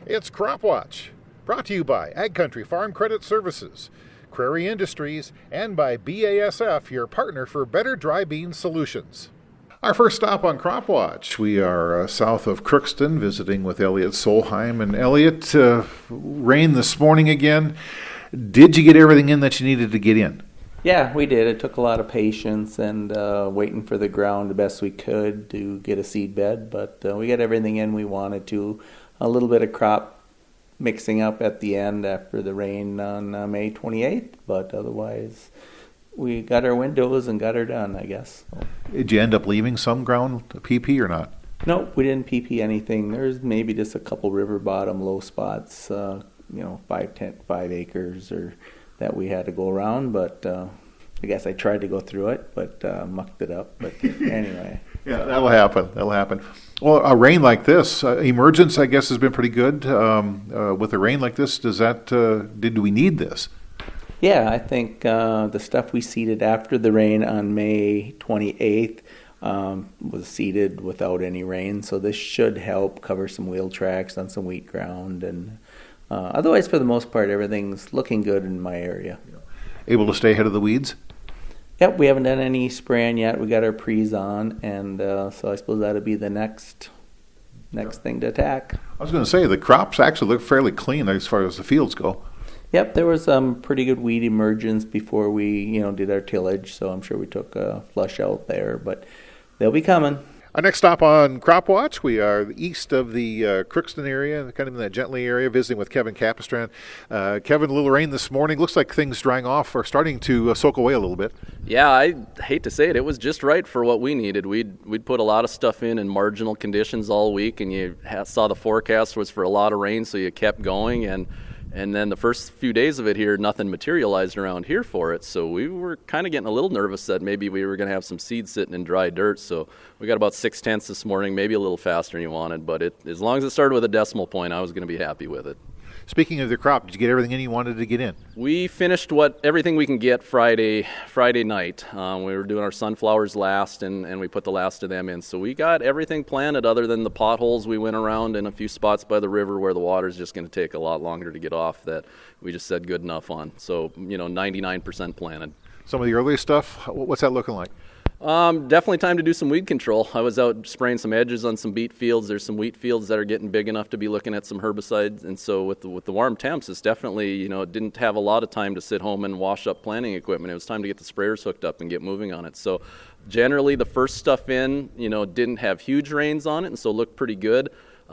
It's Crop Watch, brought to you by Ag Country Farm Credit Services, Crary Industries, and by BASF, your partner for better dry bean solutions. Our first stop on Crop Watch, we are south of Crookston, visiting with Elliot Solheim. And Elliot, rain this morning again. Did you get everything in that you needed to get in? Yeah, we did. It took a lot of patience and waiting for the ground the best we could to get a seed bed, but we got everything in we wanted to. A little bit of crop mixing up at the end after the rain on May 28th, but otherwise we got our windows and got her done, I guess. Did you end up leaving some ground PP or not? Nope, we didn't PP anything. There's maybe just a couple river bottom low spots, 5 acres or that we had to go around, but I guess I tried to go through it, but mucked it up. But anyway. Yeah, that'll happen. Well, a rain like this, emergence, I guess, has been pretty good. With a rain like this, did we need this? Yeah, I think the stuff we seeded after the rain on May 28th was seeded without any rain, so this should help cover some wheel tracks on some wheat ground. And otherwise, for the most part, everything's looking good in my area. Able to stay ahead of the weeds? Yep, we haven't done any spraying yet. We got our pre's on, and so I suppose that'll be the next thing to attack. I was going to say, the crops actually look fairly clean as far as the fields go. Yep, there was pretty good weed emergence before we did our tillage, so I'm sure we took a flush out there, but they'll be coming. Our next stop on Crop Watch, we are east of the Crookston area, kind of in that Gently area, visiting with Kevin Capistran. Kevin, a little rain this morning. Looks like things drying off or starting to soak away a little bit. Yeah, I hate to say it. It was just right for what we needed. We'd put a lot of stuff in marginal conditions all week, and you saw the forecast was for a lot of rain, so you kept going. And then the first few days of it here, nothing materialized around here for it. So we were kind of getting a little nervous that maybe we were going to have some seed sitting in dry dirt. So we got about 0.6 this morning, maybe a little faster than you wanted. But as long as it started with a decimal point, I was going to be happy with it. Speaking of the crop, did you get everything in you wanted to get in? We finished everything we can get Friday night. We were doing our sunflowers last, and we put the last of them in. So we got everything planted other than the potholes we went around in a few spots by the river where the water's just going to take a lot longer to get off that we just said good enough on. So, 99% planted. Some of the earlier stuff, what's that looking like? Definitely time to do some weed control. I was out spraying some edges on some beet fields. There's some wheat fields that are getting big enough to be looking at some herbicides. And so with the warm temps, it's definitely, it didn't have a lot of time to sit home and wash up planting equipment. It was time to get the sprayers hooked up and get moving on it. So generally the first stuff in, didn't have huge rains on it, and so looked pretty good.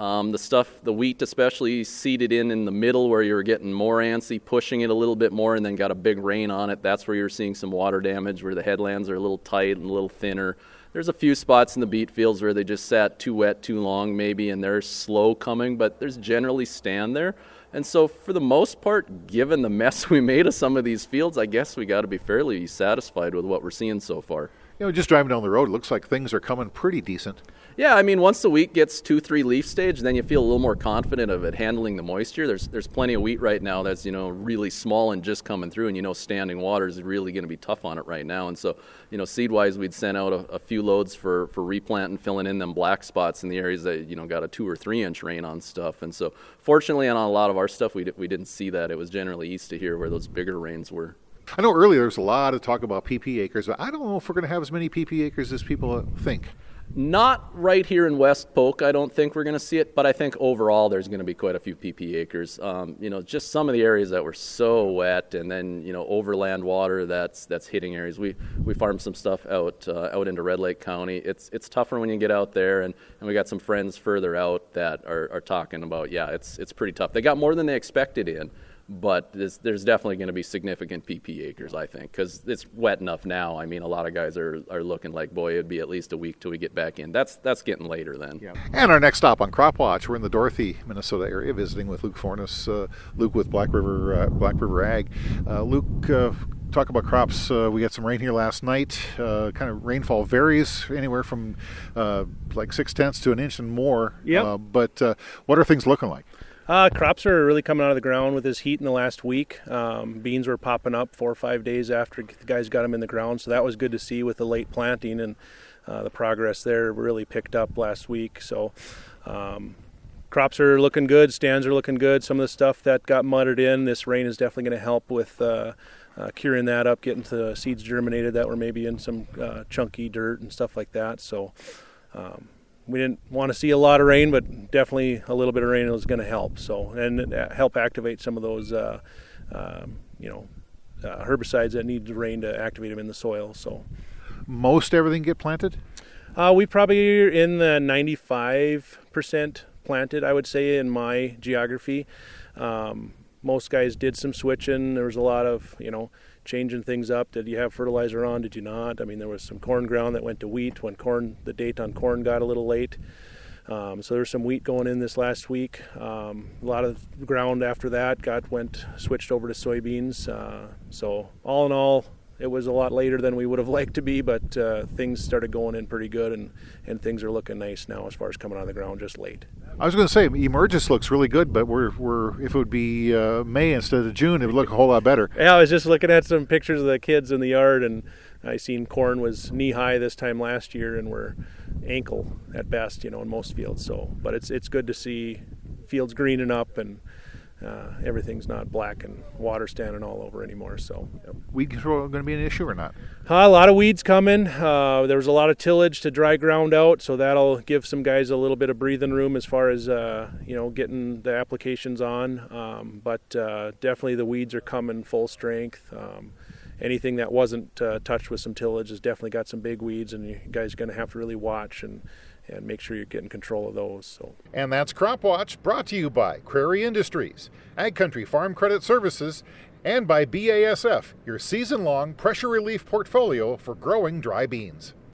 The wheat especially seeded in the middle where you were getting more antsy, pushing it a little bit more, and then got a big rain on it. That's where you're seeing some water damage, where the headlands are a little tight and a little thinner. There's a few spots in the beet fields where they just sat too wet too long maybe, and they're slow coming, but there's generally stand there. And so for the most part, given the mess we made of some of these fields, I guess we got to be fairly satisfied with what we're seeing so far. Just driving down the road, it looks like things are coming pretty decent. Yeah, once the wheat gets 2-3 leaf stage, then you feel a little more confident of it handling the moisture. There's plenty of wheat right now that's, really small and just coming through, and standing water is really going to be tough on it right now. And so, seed-wise, we'd sent out a few loads for replant and filling in them black spots in the areas that, got a 2 or 3 inch rain on stuff. And so, fortunately, on a lot of our stuff, we didn't see that. It was generally east of here where those bigger rains were. I know earlier there was a lot of talk about PP acres, but I don't know if we're going to have as many PP acres as people think. Not right here in West Polk, I don't think we're going to see it, but I think overall there's going to be quite a few PP acres. Just some of the areas that were so wet, and then, overland water that's hitting areas. We farmed some stuff out into Red Lake County. It's tougher when you get out there, and we got some friends further out that are talking about, it's pretty tough. They got more than they expected in. But there's definitely going to be significant PP acres, I think, because it's wet enough now. A lot of guys are looking like, boy, it'd be at least a week till we get back in. That's getting later then. Yeah. And our next stop on Crop Watch, we're in the Dorothy, Minnesota area, visiting with Luke Fornes, Luke with Black River Ag. Luke, talk about crops. We got some rain here last night. Kind of rainfall varies anywhere from like 0.6 to an inch and more. Yep. But what are things looking like? Crops are really coming out of the ground with this heat in the last week. Beans were popping up 4 or 5 days after the guys got them in the ground, so that was good to see with the late planting, and the progress there really picked up last week. So crops are looking good, stands are looking good. Some of the stuff that got mudded in, this rain is definitely going to help with curing that up, getting the seeds germinated that were maybe in some chunky dirt and stuff like that. So we didn't want to see a lot of rain, but definitely a little bit of rain was going to help. So, and help activate some of those herbicides that need the rain to activate them in the soil. So Most everything get planted? We probably are in the 95% planted, I would say, in my geography. Most guys did some switching. There was a lot of, changing things up. Did you have fertilizer on? Did you not? I mean, there was some corn ground that went to wheat when the date on corn got a little late. So there's some wheat going in this last week. A lot of ground after that switched over to soybeans. So all in all, it was a lot later than we would have liked to be, but things started going in pretty good, and things are looking nice now as far as coming out of the ground just late. I was going to say, Emergis looks really good, but if it would be May instead of June, it would look a whole lot better. Yeah, I was just looking at some pictures of the kids in the yard, and I seen corn was knee-high this time last year, and we're ankle at best, in most fields. So, but it's good to see fields greening up and everything's not black and water standing all over anymore. So, Weed control going to be an issue or not? A lot of weeds coming. There was a lot of tillage to dry ground out, so that'll give some guys a little bit of breathing room as far as getting the applications on. But definitely the weeds are coming full strength. Anything that wasn't touched with some tillage has definitely got some big weeds, and you guys are going to have to really watch and make sure you're getting control of those. So. And that's Crop Watch, brought to you by Crary Industries, Ag Country Farm Credit Services, and by BASF, your season-long pressure relief portfolio for growing dry beans.